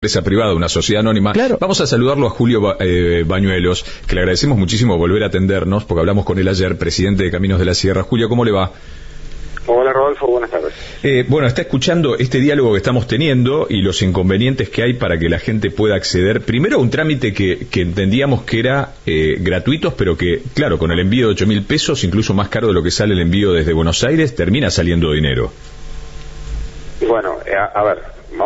empresa privada, una sociedad anónima. Claro. Vamos a saludarlo a Julio Bañuelos, que le agradecemos muchísimo volver a atendernos, porque hablamos con él ayer, presidente de Caminos de la Sierra. Julio, ¿cómo le va? Hola Rodolfo, buenas tardes. Bueno, está escuchando este diálogo que estamos teniendo y los inconvenientes que hay para que la gente pueda acceder, primero a un trámite que entendíamos que era gratuito, pero que, claro, con el envío de 8.000 pesos, incluso más caro de lo que sale el envío desde Buenos Aires, termina saliendo dinero. Bueno, a ver,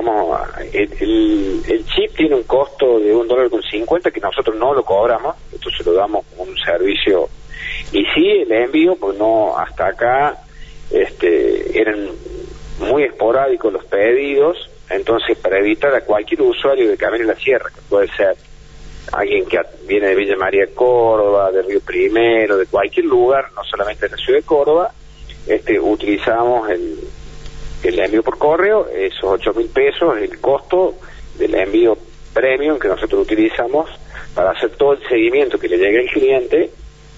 el chip tiene un costo de $1.50 que nosotros no lo cobramos, entonces lo damos como un servicio, y sí, el envío, pues no, hasta acá eran muy esporádicos los pedidos, entonces para evitar a cualquier usuario de Camino de la Sierra, que puede ser alguien que viene de Villa María, Córdoba, de Río Primero, de cualquier lugar, no solamente de la ciudad de Córdoba, utilizamos el envío por correo, esos 8.000 pesos, el costo del envío premium que nosotros utilizamos para hacer todo el seguimiento que le llegue al cliente.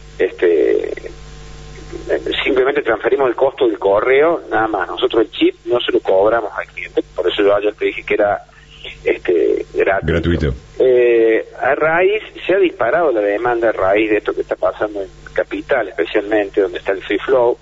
Simplemente transferimos el costo del correo, nada más. Nosotros el chip no se lo cobramos al cliente, por eso yo ayer te dije que era gratuito. A raíz, se ha disparado la demanda a raíz de esto que está pasando en Capital, especialmente donde está el Free Flow,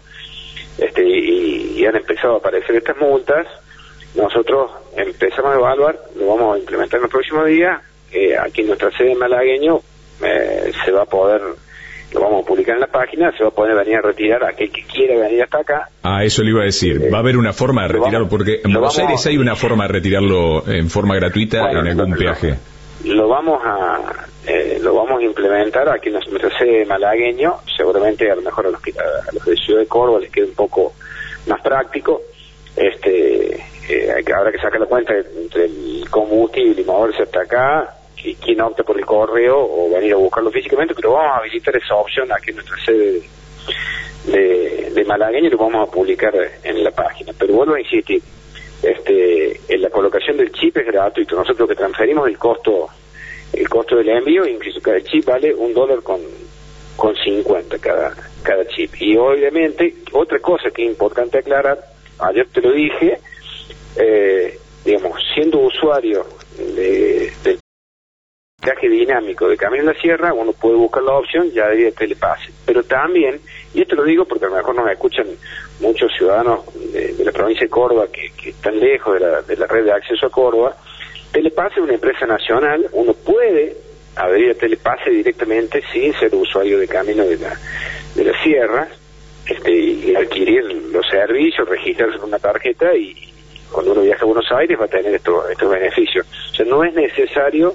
y han empezado a aparecer estas multas. Nosotros empezamos a evaluar, lo vamos a implementar en los próximos días. Aquí en nuestra sede en Malagueño se va a poder, lo vamos a publicar en la página, se va a poder venir a retirar a aquel que quiera venir hasta acá. Eso le iba a decir, va a haber una forma de retirarlo, porque en Buenos Aires hay una forma de retirarlo en forma gratuita, en algún peaje. Lo vamos a implementar aquí en nuestra sede Malagueño, seguramente a lo mejor a los de Ciudad de Córdoba les quede un poco más práctico. Habrá que sacar la cuenta entre el combustible y moverse hasta acá, quien opta por el correo o venir a buscarlo físicamente, pero vamos a habilitar esa opción aquí en nuestra sede de Malagueño y lo vamos a publicar en la página. Pero vuelvo a insistir, en la colocación del chip es gratuito. Nosotros que transferimos el costo del envío, incluso cada chip vale $1.50 cada chip. Y obviamente, otra cosa que es importante aclarar, ayer te lo dije, siendo usuario del viaje dinámico de Camino de la Sierra, uno puede buscar la opción ya de Telepase. Pero también, y esto lo digo porque a lo mejor nos escuchan muchos ciudadanos de la provincia de Córdoba que están lejos de la red de acceso a Córdoba, Telepase es una empresa nacional, uno puede adherir a Telepase directamente sin ser usuario de Camino de la Sierra, y adquirir los servicios, registrarse con una tarjeta, y cuando uno viaja a Buenos Aires va a tener estos beneficios. O sea, no es necesario,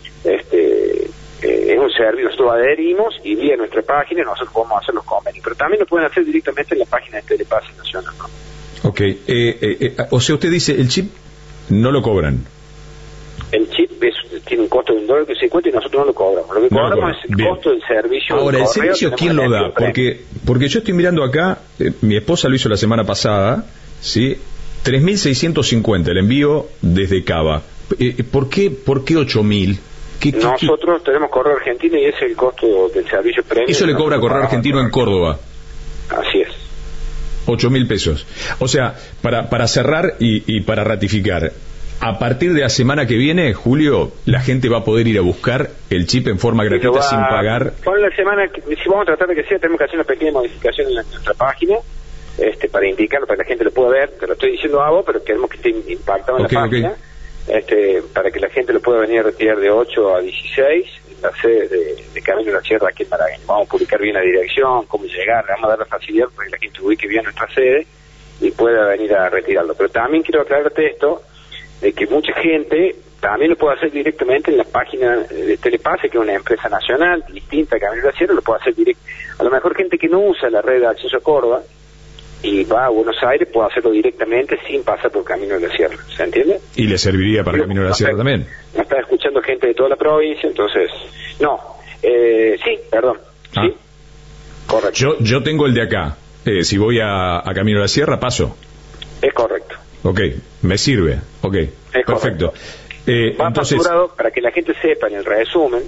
es un servicio, nosotros adherimos y vía nuestra página nosotros podemos hacer los convenios, pero también lo pueden hacer directamente en la página de Telepase Nacional, ¿no? Ok, o sea, usted dice, el chip no lo cobran. El chip tiene un costo de $1.50 y nosotros no lo cobramos. Lo que cobramos es el costo del servicio. Ahora, ¿el servicio quién lo da? Porque yo estoy mirando acá, mi esposa lo hizo la semana pasada, ¿sí? 3.650 el envío desde Cava. ¿Por qué 8.000? Nosotros tenemos Correo Argentino y ese es el costo del servicio premium. Eso le cobra Correo Argentino en Córdoba. Así es. 8.000 pesos. O sea, para cerrar y para ratificar, a partir de la semana que viene, Julio, la gente va a poder ir a buscar el chip en forma gratuita sin pagar. Por la semana, si vamos a tratar de que sea, tenemos que hacer una pequeña modificación en nuestra página, para indicarlo, para que la gente lo pueda ver. Te lo estoy diciendo a vos, pero queremos que esté impactado en la página, para que la gente lo pueda venir a retirar de 8 a 16 en la sede de Camino de la Sierra aquí en Malagueño. Vamos a publicar bien la dirección, cómo llegar, le vamos a dar la facilidad para que la gente ubique bien nuestra sede y pueda venir a retirarlo. Pero también quiero aclararte esto, de que mucha gente también lo puede hacer directamente en la página de Telepase, que es una empresa nacional distinta a Camino de la Sierra, lo puede hacer directo. A lo mejor gente que no usa la red de acceso a Córdoba y va a Buenos Aires puede hacerlo directamente sin pasar por Camino de la Sierra, ¿se entiende? Y le serviría para Camino de la Sierra también. Me está escuchando gente de toda la provincia, entonces sí, perdón, sí, correcto. Yo tengo el de acá, si voy a Camino de la Sierra paso. Es correcto. Ok, me sirve, ok, perfecto. Va entonces, facturado, para que la gente sepa en el resumen,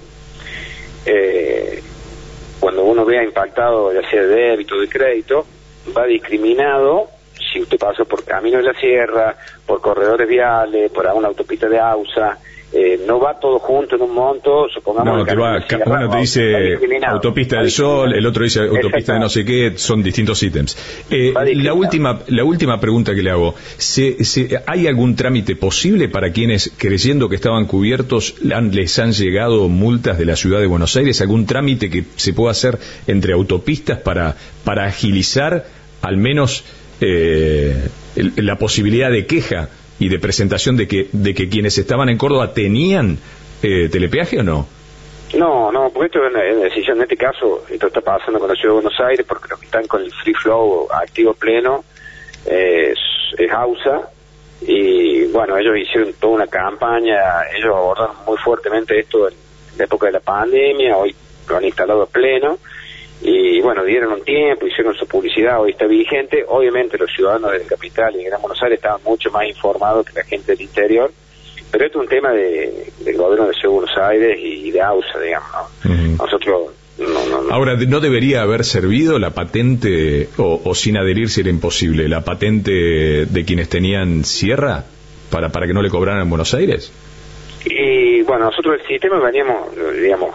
cuando uno vea impactado ya sea de débito o de crédito, va discriminado si usted pasó por Camino de la Sierra, por corredores viales, por alguna autopista de AUSA, no va todo junto en un monto, supongamos. No, uno te dice autopista del Sol, el otro dice autopista de no sé qué, son distintos ítems. La última pregunta que le hago, ¿hay algún trámite posible para quienes, creyendo que estaban cubiertos, les han llegado multas de la Ciudad de Buenos Aires? ¿Algún trámite que se pueda hacer entre autopistas para agilizar al menos la posibilidad de queja y de presentación de que quienes estaban en Córdoba tenían telepeaje o no? No, porque esto es una decisión. En este caso, esto está pasando con la Ciudad de Buenos Aires, porque los que están con el free flow activo pleno es AUSA, y bueno, ellos hicieron toda una campaña, ellos abordaron muy fuertemente esto en la época de la pandemia, hoy lo han instalado a pleno, y bueno, dieron un tiempo, hicieron su publicidad, hoy está vigente. Obviamente los ciudadanos del capital y de Gran Buenos Aires estaban mucho más informados que la gente del interior, pero esto es un tema del gobierno de Ciudad de Buenos Aires y de AUSA, digamos, ¿no? Uh-huh. Nosotros no. Ahora, ¿no debería haber servido la patente, o sin adherirse era imposible, la patente de quienes tenían sierra para que no le cobraran en Buenos Aires? Y bueno, nosotros del sistema veníamos, digamos,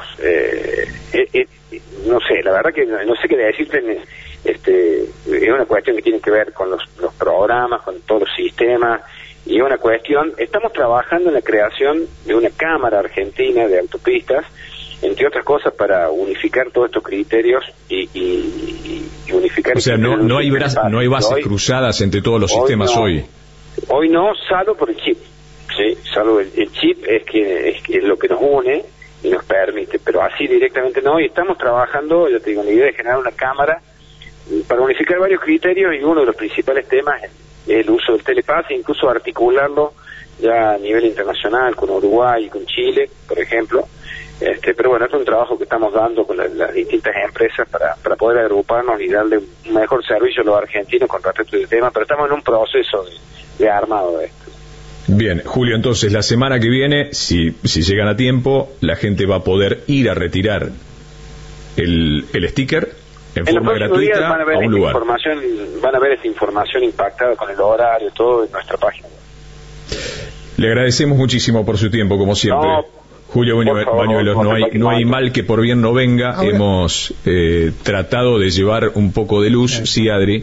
no sé, la verdad que no sé qué decirte, es una cuestión que tiene que ver con los programas, con todos los sistemas, y es una cuestión, estamos trabajando en la creación de una cámara argentina de autopistas, entre otras cosas para unificar todos estos criterios y unificar... O sea, no hay bases cruzadas entre todos los sistemas hoy. Hoy no, salvo por el chip. Sí, salvo el chip es lo que nos une y nos permite, pero así directamente no, y estamos trabajando, yo te digo, la idea de generar una cámara para unificar varios criterios, y uno de los principales temas es el uso del telepase, incluso articularlo ya a nivel internacional con Uruguay y con Chile, por ejemplo. Pero bueno, es un trabajo que estamos dando con las distintas empresas para poder agruparnos y darle un mejor servicio a los argentinos con respecto al tema, pero estamos en un proceso de armado de esto. Bien, Julio, entonces la semana que viene, si llegan a tiempo, la gente va a poder ir a retirar el sticker en forma gratuita van a ver a un lugar. Van a ver esa información impactada con el horario, todo en nuestra página web. Le agradecemos muchísimo por su tiempo, como siempre. Julio Bañuelos, no hay mal que por bien no venga. Hemos tratado de llevar un poco de luz, sí, Adri.